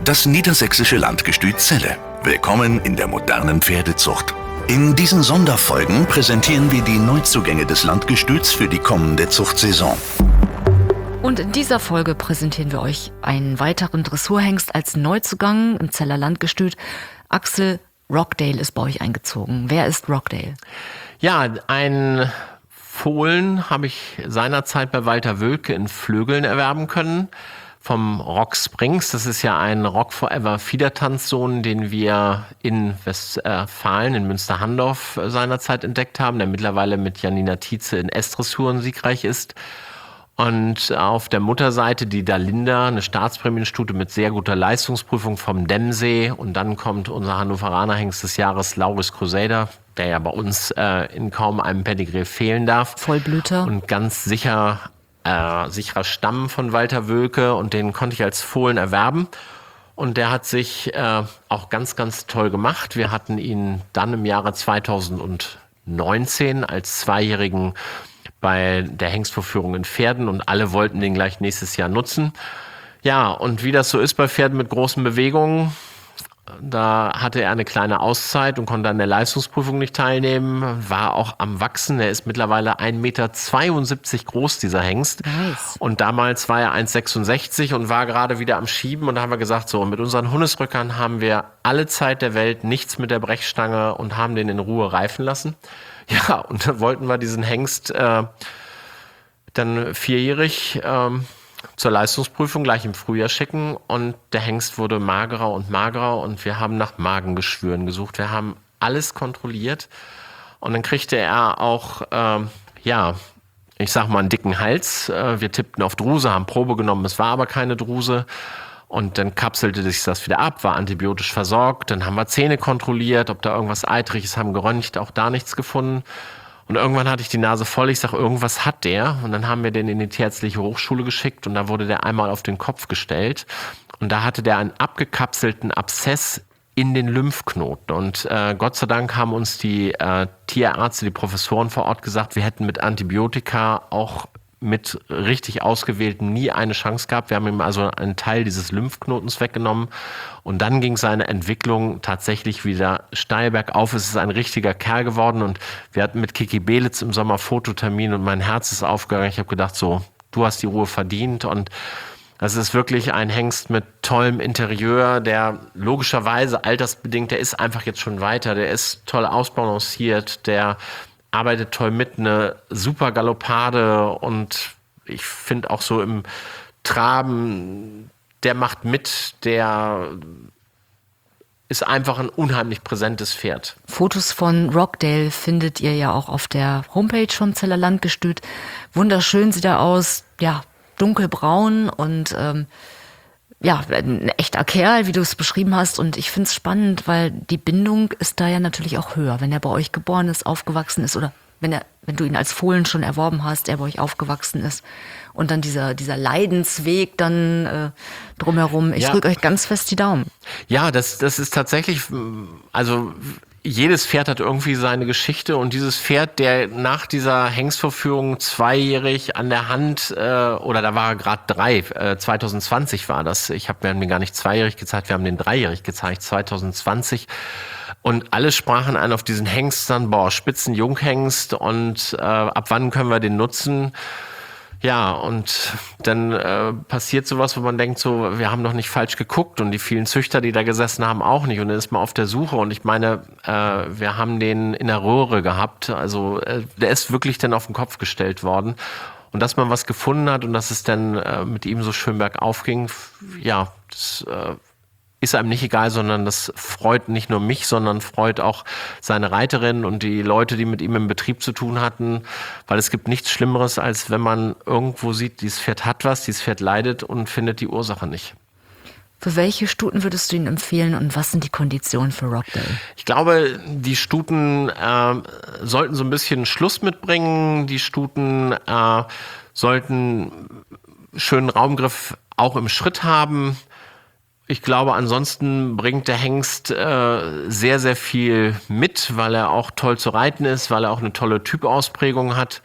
Das niedersächsische Landgestüt Celle. Willkommen in der modernen Pferdezucht. In diesen Sonderfolgen präsentieren wir die Neuzugänge des Landgestüts für die kommende Zuchtsaison. Und in dieser Folge präsentieren wir euch einen weiteren Dressurhengst als Neuzugang im Celler Landgestüt. Axel, Rockdale ist bei euch eingezogen. Wer ist Rockdale? Ja, ein Fohlen habe ich seinerzeit bei Walter Wölke in Flögeln erwerben können. Vom Rock Springs. Das ist ja ein Rock Forever Fiedertanzsohn, den wir in Westfalen, in Münster-Handorf seinerzeit entdeckt haben, der mittlerweile mit Janina Tietze in S-Dressuren siegreich ist. Und auf der Mutterseite die Dalinda, eine Staatsprämienstute mit sehr guter Leistungsprüfung vom Demmsee. Und dann kommt unser Hannoveraner Hengst des Jahres, Lauris Crusader, der ja bei uns in kaum einem Pedigree fehlen darf. Vollblüter. Und ganz sicherer Stamm von Walter Wölke, und den konnte ich als Fohlen erwerben. Und der hat sich auch ganz, ganz toll gemacht. Wir hatten ihn dann im Jahre 2019 als Zweijährigen bei der Hengstvorführung in Pferden und alle wollten den gleich nächstes Jahr nutzen. Ja, und wie das so ist bei Pferden mit großen Bewegungen, da hatte er eine kleine Auszeit und konnte an der Leistungsprüfung nicht teilnehmen, war auch am Wachsen. Er ist mittlerweile 1,72 Meter groß, dieser Hengst. Nice. Und damals war er 1,66 und war gerade wieder am Schieben. Und da haben wir gesagt, so, mit unseren Hundesrückern haben wir alle Zeit der Welt, nichts mit der Brechstange, und haben den in Ruhe reifen lassen. Ja, und dann wollten wir diesen Hengst dann vierjährig zur Leistungsprüfung gleich im Frühjahr schicken, und der Hengst wurde magerer und magerer und wir haben nach Magengeschwüren gesucht. Wir haben alles kontrolliert und dann kriegte er auch, ich sag mal, einen dicken Hals. Wir tippten auf Druse, haben Probe genommen, es war aber keine Druse. Und dann kapselte sich das wieder ab, war antibiotisch versorgt. Dann haben wir Zähne kontrolliert, ob da irgendwas Eitriges, haben geröntgt, auch da nichts gefunden. Und irgendwann hatte ich die Nase voll, ich sag, irgendwas hat der. Und dann haben wir den in die Tierärztliche Hochschule geschickt und da wurde der einmal auf den Kopf gestellt. Und da hatte der einen abgekapselten Abszess in den Lymphknoten. Und Gott sei Dank haben uns die Tierärzte, die Professoren vor Ort gesagt, wir hätten mit Antibiotika auch mit richtig ausgewählten nie eine Chance gehabt. Wir haben ihm also einen Teil dieses Lymphknotens weggenommen und dann ging seine Entwicklung tatsächlich wieder steil bergauf. Es ist ein richtiger Kerl geworden und wir hatten mit Kiki Belitz im Sommer Fototermin und mein Herz ist aufgegangen. Ich habe gedacht, so, du hast die Ruhe verdient, und das ist wirklich ein Hengst mit tollem Interieur, der logischerweise altersbedingt, der ist einfach jetzt schon weiter, der ist toll ausbalanciert, der arbeitet toll mit, eine super Galoppade, und ich finde auch so im Traben, der macht mit, der ist einfach ein unheimlich präsentes Pferd. Fotos von Rockdale findet ihr ja auch auf der Homepage vom Celler Landgestüt. Wunderschön sieht er aus, ja, dunkelbraun und ein echter Kerl, wie du es beschrieben hast. Und ich finde es spannend, weil die Bindung ist da ja natürlich auch höher. Wenn er bei euch geboren ist, aufgewachsen ist, oder wenn du ihn als Fohlen schon erworben hast, er bei euch aufgewachsen ist. Und dann dieser Leidensweg dann drumherum. Ich drücke euch ganz fest die Daumen. Ja, das ist tatsächlich, also jedes Pferd hat irgendwie seine Geschichte, und dieses Pferd, der nach dieser Hengstvorführung zweijährig an der Hand, oder da war er gerade 3, 2020 war das, wir haben den gar nicht zweijährig gezeigt, wir haben den dreijährig gezeigt, 2020, und alle sprachen ein auf diesen Hengst dann, Spitzenjunghengst, und ab wann können wir den nutzen? Ja, und dann passiert sowas, wo man denkt, so, wir haben doch nicht falsch geguckt, und die vielen Züchter, die da gesessen haben, auch nicht. Und dann ist man auf der Suche, und ich meine, wir haben den in der Röhre gehabt, also der ist wirklich dann auf den Kopf gestellt worden. Und dass man was gefunden hat und dass es dann mit ihm so schön bergauf ging, ja, das ist einem nicht egal, sondern das freut nicht nur mich, sondern freut auch seine Reiterin und die Leute, die mit ihm im Betrieb zu tun hatten, weil es gibt nichts Schlimmeres, als wenn man irgendwo sieht, dieses Pferd hat was, dieses Pferd leidet und findet die Ursache nicht. Für welche Stuten würdest du ihn empfehlen und was sind die Konditionen für Rockdale? Ich glaube, die Stuten sollten so ein bisschen Schluss mitbringen. Die Stuten sollten schönen Raumgriff auch im Schritt haben. Ich glaube, ansonsten bringt der Hengst sehr, sehr viel mit, weil er auch toll zu reiten ist, weil er auch eine tolle Typausprägung hat.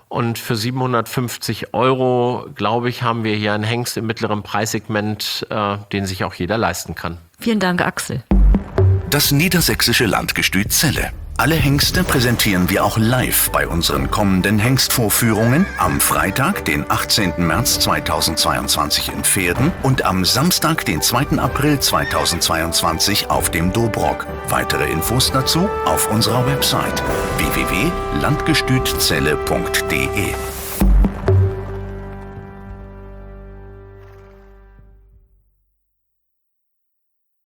Und für 750 €, glaube ich, haben wir hier einen Hengst im mittleren Preissegment, den sich auch jeder leisten kann. Vielen Dank, Axel. Das niedersächsische Landgestüt Celle. Alle Hengste präsentieren wir auch live bei unseren kommenden Hengstvorführungen am Freitag, den 18. März 2022 in Pferden und am Samstag, den 2. April 2022 auf dem Dobrock. Weitere Infos dazu auf unserer Website www.landgestützelle.de.